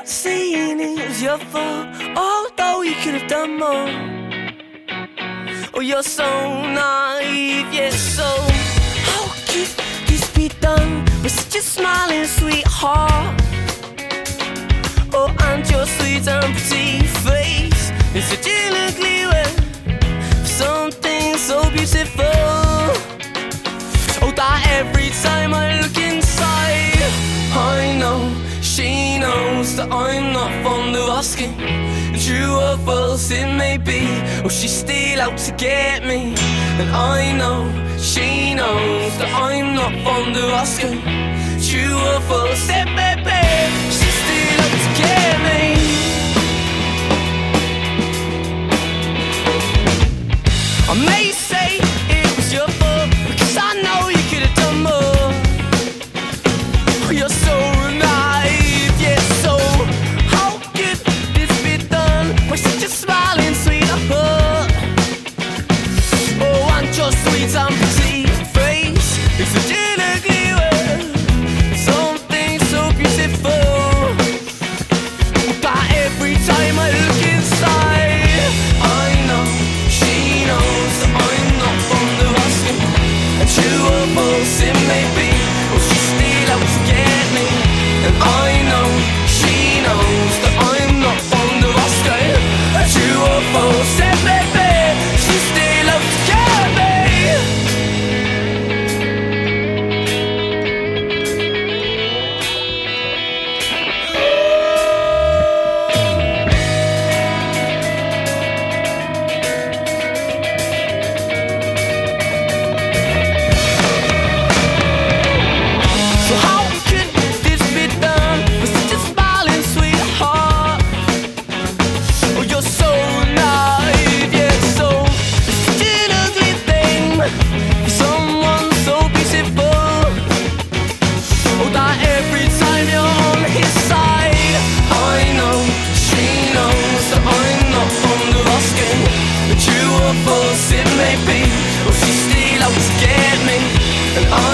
start saying it was your fault, although you could have done more. Oh, you're so naive, yeah, so how could this be done with such a smiling sweetheart? Oh, and your sweet and pretty face is such an ugly way for something so beautiful. Oh, that every time I look inside, I know she knows that I'm not fond of asking. True or false it may be, oh, she's still out to get me. And I know she knows that I'm not fond of asking. True or false it may be, she's still out to get me. I may say it was your fault, because I know you could have done more. Oh, you're so naive, yeah, so how could this be done with such a smiling sweetheart? Oh, and your sweet and pretty face is such an ugly word, something so beautiful. But every time I look inside, I know she knows that I'm not fond of asking. And true or false it may be, oh, she's still out to get me. And I know she knows that I'm not fond of asking. And true or false it may be, she's still out to get me. So how could this be done with such a smiling sweetheart? Oh, you're so naive, yeah, so it's such an ugly thing for someone so beautiful. Oh, that every time you're on his side, I know she knows that I'm not fond of asking. But true or false it may be, oh, she's still out to get me. And I